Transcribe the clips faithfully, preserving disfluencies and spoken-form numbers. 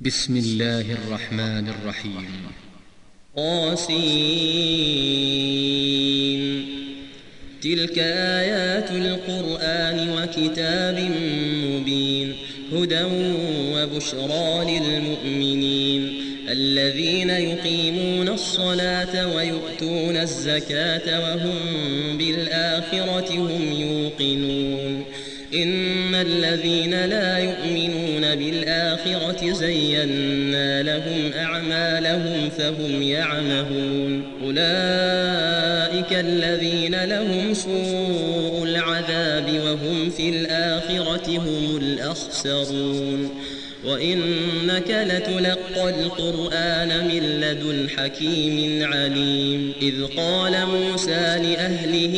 بسم الله الرحمن الرحيم. قاسين. تلك آيات القرآن وكتاب مبين، هدى وبشرى للمؤمنين الذين يقيمون الصلاة ويؤتون الزكاة وهم بالآخرة هم يوقنون. إن الذين لا يؤمنون بالآخرة زينا لهم أعمالهم فهم يعمهون. أولئك الذين لهم سوء العذاب وهم في الآخرة هم الأخسرون. وإنك لتلقى القرآن من لدن حكيم عليم. إذ قال موسى لأهله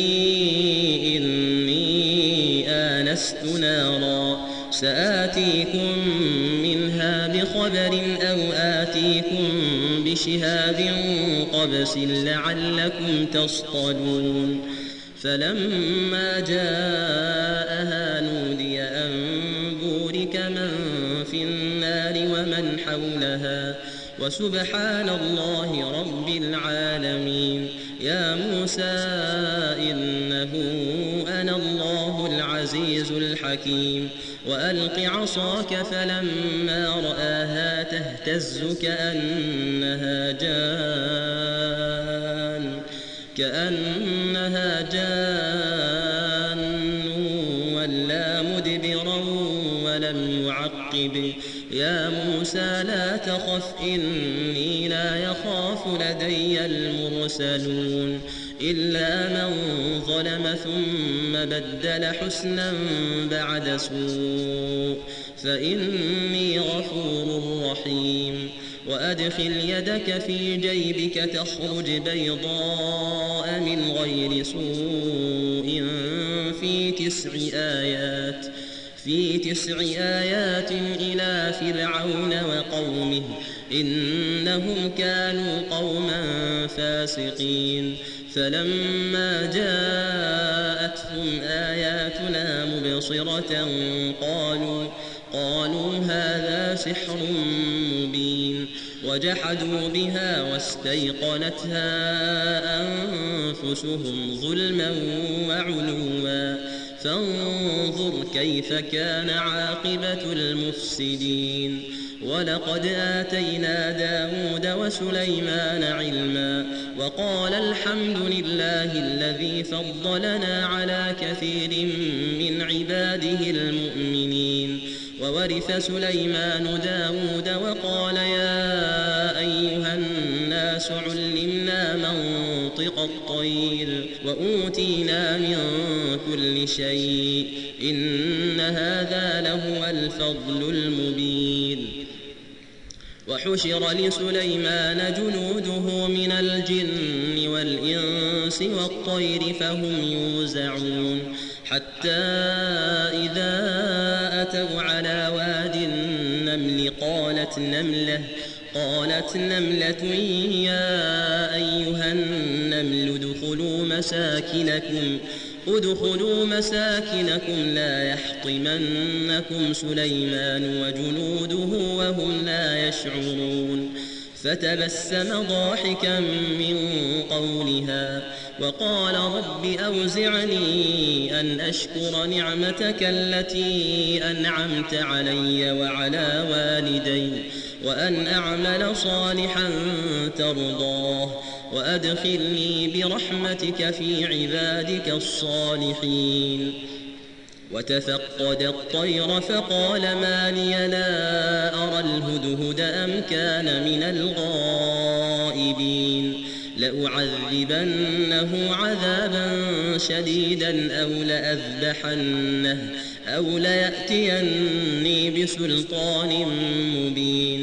إني آنست نارا سآتيكم منها بخبر أو آتيكم بشهاب قبس لعلكم تصطلون. فلما جاءها نودي أن بورك من في النار ومن حولها وسبحان الله رب العالمين. يا موسى إنه أنا الله العزيز الحكيم. وألق عصاك فلما رآها تهتز كأنها جان كأنها جان ولا مدبرا ولم يعقب. يا موسى لا تخف إني لا يخاف لدي المرسلون. إلا من ظلم ثم بدل حسنا بعد سوء فإني غفور رحيم. وأدخل يدك في جيبك تخرج بيضاء من غير سوء في تسع آيات في تسع آيات إلى فرعون وقومه إنهم كانوا قوما فاسقين. فلما جاءتهم آياتنا مبصرة قالوا قالوا هذا سحر مبين. وجحدوا بها واستيقنتها أنفسهم ظلما وعلوا فانظر كيف كان عاقبة المفسدين. ولقد آتينا داود وسليمان علما وقال الحمد لله الذي فضلنا على كثير من عباده المؤمنين. وورث سليمان داود وقال يا أيها الناس علمنا منطق الطير وأوتينا من كل شيء إن هذا لهو الفضل المبين. وحشر لسليمان جنوده من الجن والإنس والطير فهم يوزعون. حتى إذا أتوا على واد النمل قالت نملة قالت نملة يا أيها النمل ادخلوا مساكنكم ادخلوا مساكنكم لا يحطمنكم سليمان وجنوده وهم لا يشعرون. فتبسم ضاحكا من قولها وقال رب أوزعني أن أشكر نعمتك التي أنعمت علي وعلى والدي وأن أعمل صالحا ترضاه وأدخلني برحمتك في عبادك الصالحين. وتفقد الطير فقال ما لي لا أرى الهدهد أم كان من الغائبين. لأعذبنه عذابا شديدا أو لأذبحنه أو ليأتيني بسلطان مبين.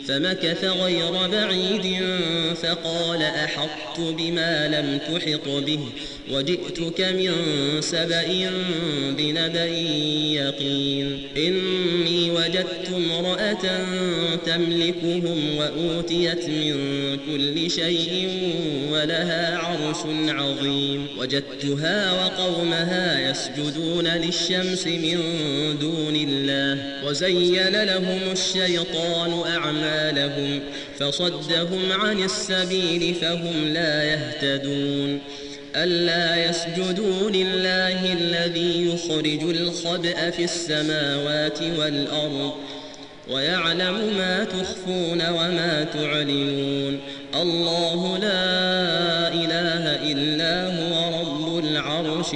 فمكث غير بعيد فقال أحطت بما لم تحط به وجئتك من سبأ بنبأ يقين إني وجدت امرأة تملكهم وأوتيت من كل شيء ولها عرش عظيم وجدتها وقومها يسجدون للشمس من دون الله وزين لهم الشيطان أعمالهم فصدهم عن السبيل فهم لا يهتدون ألا يسجدوا لله الذي يخرج الخبأ في السماوات والأرض ويعلم ما تخفون وما تعلنون الله لا إله إلا هو رب العرش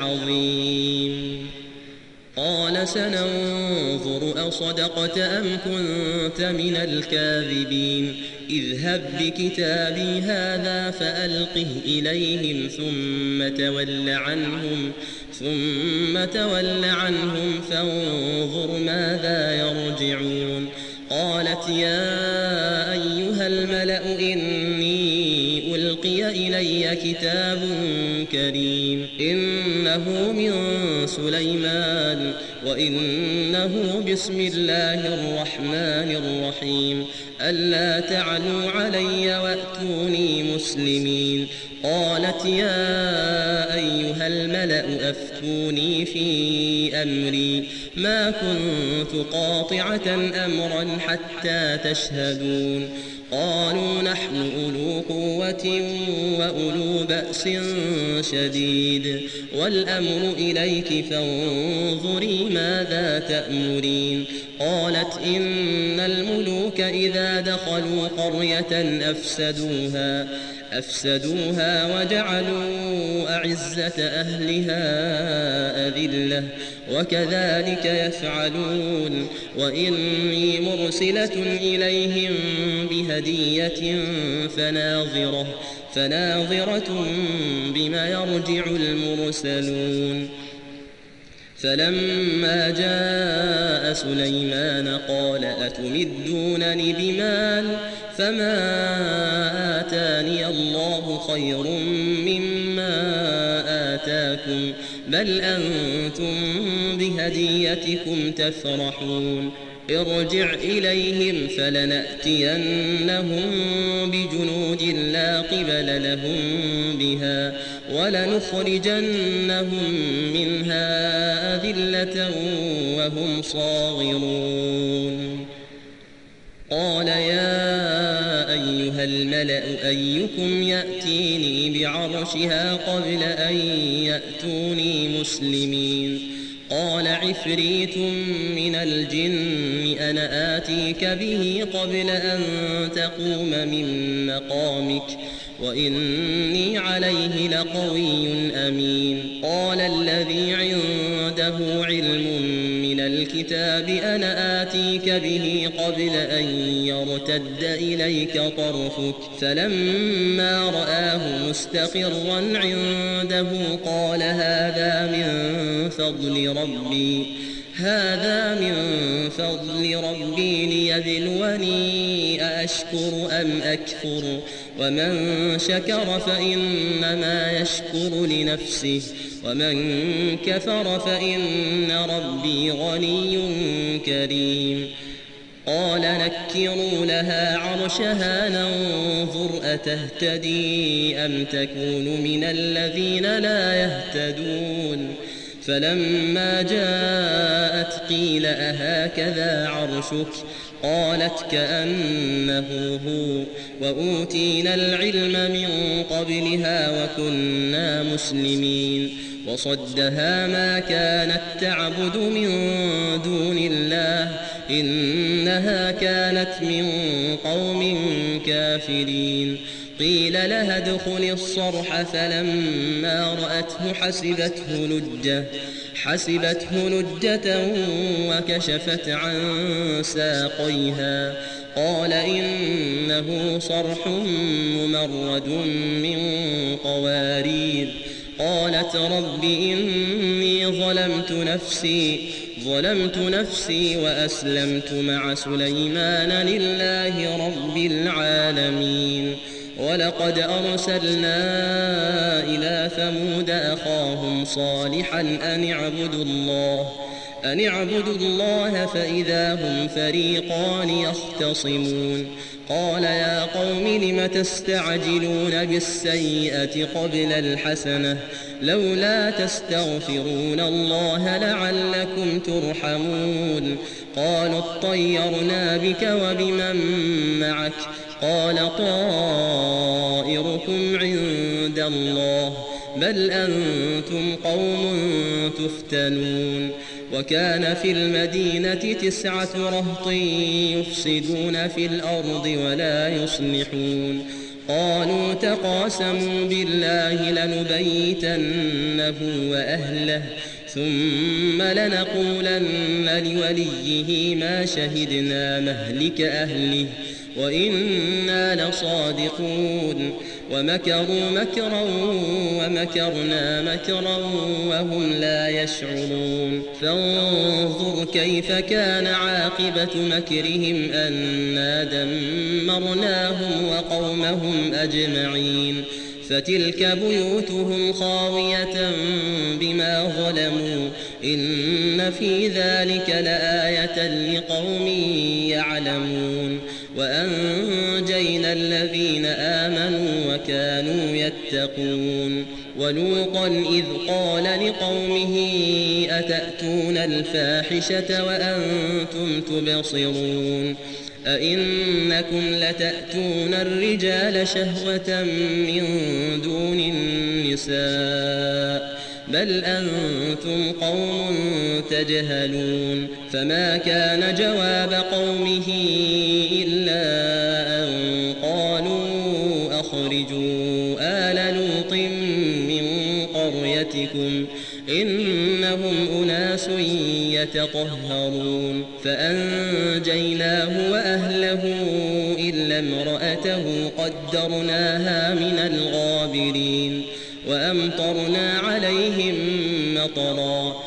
العظيم قال سننظر أصدقت أم كنت من الكاذبين اذهب بكتابي هذا فألقه إليهم ثم تول عنهم ثم تول عنهم فانظر ماذا يرجعون قالت يا أيها الملأ إني ألقي إلي كتاب كريم إنه من سليمان وإنه بسم الله الرحمن الرحيم ألا تعلوا علي وأتوني مسلمين قالت يا أيها الملأ أفتوني في أمري ما كنت قاطعة أمرا حتى تشهدون قالوا نحن أولو قوة وأولو بأس شديد والأمر إليك فانظري ماذا تأمرين قالت إن الملوك إذا دخلوا قرية أفسدوها أفسدوها وجعلوا أعزة أهلها أذلة وكذلك يفعلون وإني مرسلة إليهم بهدية فناظرة فناظرة بما يرجع المرسلون فلما جاء سليمان قال أتمدونني بمال فما آتاني الله خير مما آتاكم بل أنتم بهديتكم تفرحون ارجع إليهم فلنأتينهم بجنود لا قبل لهم بها ولنخرجنهم منها أذلة وهم صاغرون قال يا أيها الملأ أيكم يأتيني بعرشها قبل أن يأتوني مسلمين قال عفريت من الجن أنا آتيك به قبل أن تقوم من مقامك وإني عليه لقوي أمين قال الذي عنده علم من الكتاب أنا آتيك به قبل أن يرتد إليك طرفك فلما رآه مستقرا عنده قال هذا من فضل ربي هذا من فضل ربي ليبلوني أأشكر أم أكفر ومن شكر فإنما يشكر لنفسه ومن كفر فإن ربي غني كريم قال نكروا لها عرشها ننظر أتهتدي أم تكون من الذين لا يهتدون فلما جاءت قيل أهكذا عرشك قالت كأنه هو وأوتينا العلم من قبلها وكنا مسلمين وصدها ما كانت تعبد من دون الله إنها كانت من قوم كافرين قيل لها ادخل الصرح فلما رأته حسبته لجة حسبته لجة وكشفت عن ساقيها قال إنه صرح ممرد من قوارير قالت رب إني ظلمت نفسي ظلمت نفسي وأسلمت مع سليمان لله رب العالمين. ولقد أرسلنا إلى ثمود أخاهم صالحا أن اعبدوا الله أن اعبدوا الله فإذا هم فريقان يختصمون. قال يا قوم لم تستعجلون بالسيئة قبل الحسنة لولا تستغفرون الله لعلكم ترحمون. قالوا اطيرنا بك وبمن معك قال طائركم عند الله بل أنتم قوم تفتنون. وكان في المدينة تسعة رهط يفسدون في الأرض ولا يصلحون. قالوا تقاسموا بالله لنبيتنه وأهله ثم لنقولن لوليه ما شهدنا مهلك أهله وإنا لصادقون. ومكروا مكرا ومكرنا مكرا وهم لا يشعرون. فانظر كيف كان عاقبة مكرهم أنا دمرناهم وقومهم أجمعين. فتلك بيوتهم خاوية بما ظلموا إن في ذلك لآية لقوم يعلمون. وأنجينا الذين آمنوا وكانوا يتقون. ولوطا إذ قال لقومه أتأتون الفاحشة وأنتم تبصرون أئنكم لتأتون الرجال شهوة من دون النساء بل أنتم قوم تجهلون. فما كان جواب قومه إلا أن قالوا أخرجوا آل لوط من قريتكم إنهم أناس يتطهرون. فأنجيناه وأهله إلا امرأته قدرناها من الغابرين. وأمطرنا عليهم مطرا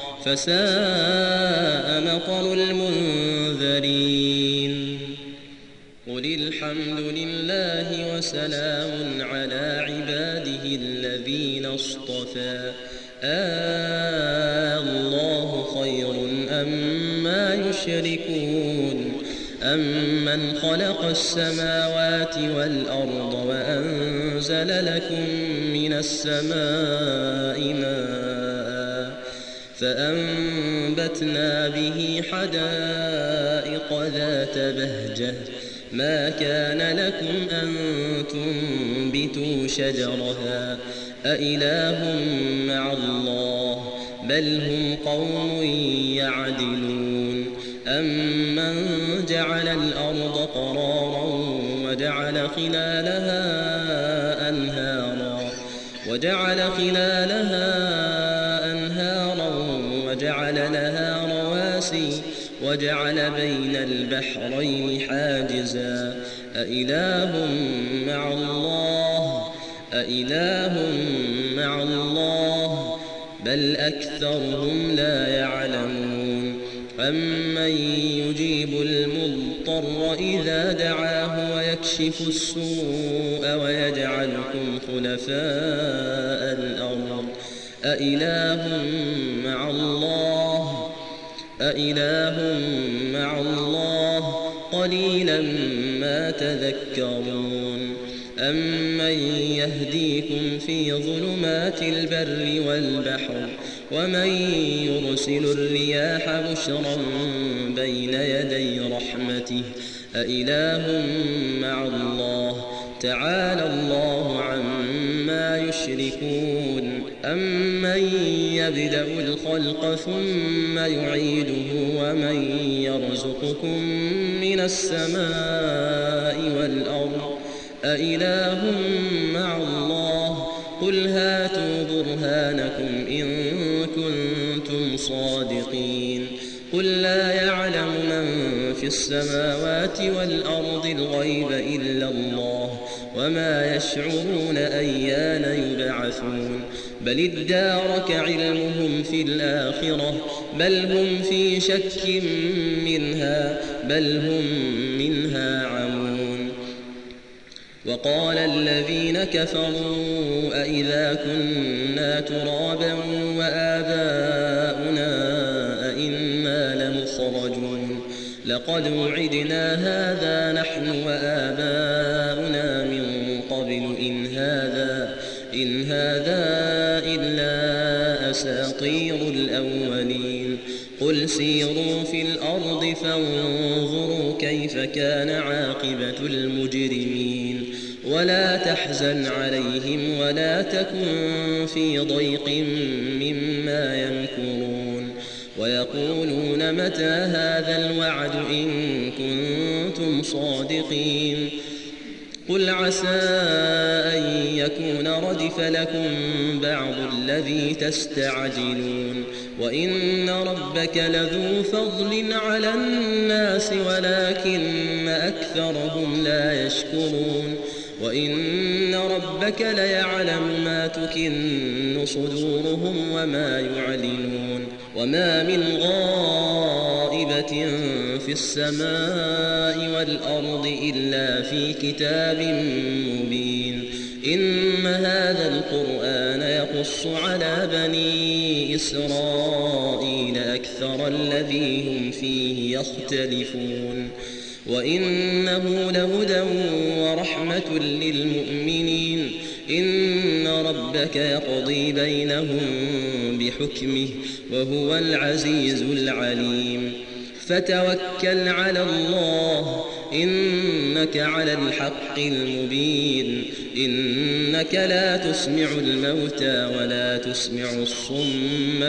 فساء مطر المنذرين. قل الحمد لله وسلام على عباده الذين اصطفى آه الله خير أما يشركون. أمن خلق السماوات والأرض وأنزل لكم من السماء ماء فأنبتنا به حدائق ذات بهجة ما كان لكم أن تنبتوا شجرها أإله مع الله بل هم قوم يعدلون. أمن جعل الأرض قرارا وجعل خلالها أنهارا وجعل خلالها أنهارا وجعل لها رواسي وجعل بين البحرين حاجزا أإله مع الله أإله مع الله بل أكثرهم لا يعلمون. أمن يجيب المضطر إذا دعاه ويكشف السوء ويجعلكم خلفاء الأرض أإله مع الله أإله مع الله قليلا ما تذكرون. أمن يهديكم في ظلمات البر والبحر ومن يرسل الرياح بشرا بين يدي رحمته أإله مع الله تعالى الله عما يشركون. أمن يبدأ الخلق ثم يعيده ومن يرزقكم من السماء والأرض أإله مع الله قل هاتوا برهانكم إن كنتم صادقين. قل لا يعلم من في السماوات والأرض الغيب إلا الله وما يشعرون أيان يبعثون. بل ادارك علمهم في الآخرة بل هم في شك منها بل هم منها عمون. وقال الذين كفروا أئذا كنا ترابا وآباؤنا أئنا لمخرجون لقد وعدنا هذا نحن وآباؤنا من قبل إن هذا إن هذا إلا أساطير الأولين. قل سيروا في الأرض فانظروا كيف كان عاقبة المجرمين ولا تحزن عليهم ولا تكن في ضيق مما يمكرون. ويقولون متى هذا الوعد إن كنتم صادقين. قل عسى أن يكون ردف لكم بعض الذي تستعجلون وإن ربك لذو فضل على الناس ولكن أكثرهم لا يشكرون. وإن ربك ليعلم ما تكن صدورهم وما يعلنون. وما من غائبة في السماء والأرض إلا في كتاب مبين. إن هذا القرآن يقص على بني إسرائيل أكثر الذي هم فيه يختلفون وإنه لهدى ورحمة للمؤمنين. إن ربك يقضي بينهم بحكمه وهو العزيز العليم. فتوكل على الله إنك على الحق المبين. إنك لا تسمع الموتى ولا تسمع الصم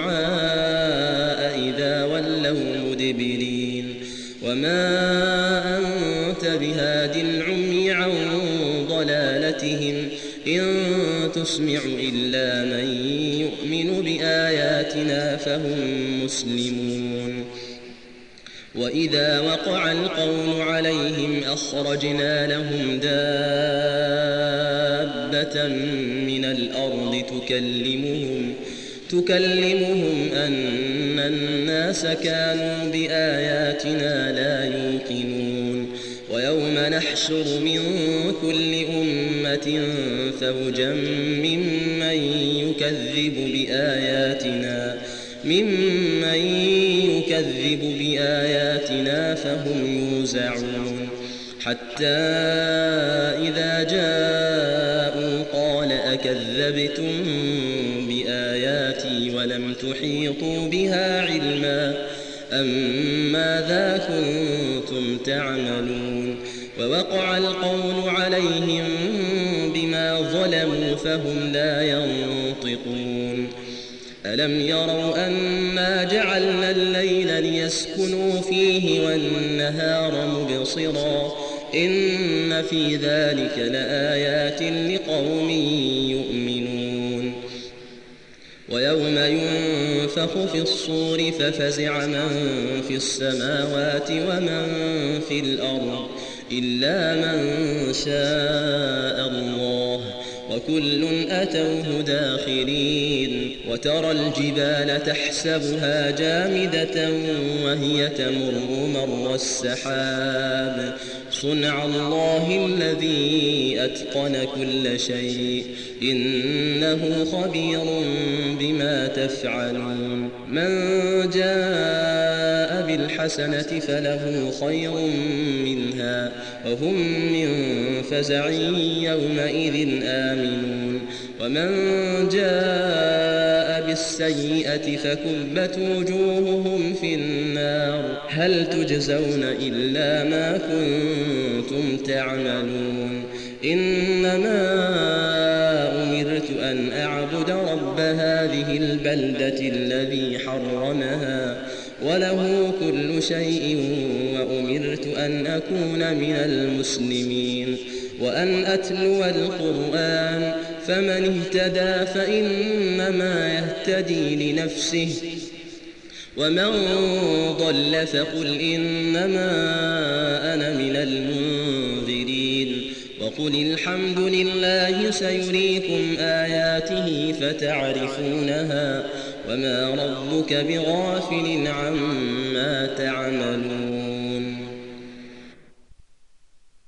الدعاء إذا ولوا مدبرين. وما أنت بهاد العمي عن ضلالتهم إن تسمع إلا من يؤمن بآياتنا فهم مسلمون. وإذا وقع القول عليهم أخرجنا لهم دابة من الأرض تكلمهم تكلمهم أن الناس كانوا بآياتنا لا يوقنون. ويوم نحشر من كل أمة فوجا ممن يكذب بآياتنا ممن يكذب بآياتنا فهم يوزعون. حتى إذا جاءوا قال أكذبتم بآياتي ولم تحيطوا بها علما أم ماذا كنتم تعملون. ووقع القول عليهم بما ظلموا فهم لا ينطقون. ألم يروا أنا جعلنا الليل ليسكنوا فيه والنهار مبصرا إن في ذلك لآيات لقوم يؤمنون. ويوم ينفخ في الصور ففزع من في السماوات ومن في الأرض إلا من شاء الله وكل أتوه داخرين. وترى الجبال تحسبها جامدة وهي تمر مر السحاب صنع الله الذي أتقن كل شيء إنه خبير بما تفعلون. من جاء بالحسنة فله خير منها وهم من فزع يومئذ آمنون. ومن جاء بالسيئة فكبت وجوههم في النار هل تجزون إلا ما كنتم تعملون. إنما أمرت أن أعبد رب هذه البلدة الذي حرمها وله كل شيء وأمرت أن أكون من المسلمين وأن أتلو القرآن فمن اهتدى فإنما يهتدي لنفسه ومن ضل فقل إنما أنا من المنذرين. فقل الحمد لله سيريكم آياته فتعرفونها وما ربك بغافل عما تعملون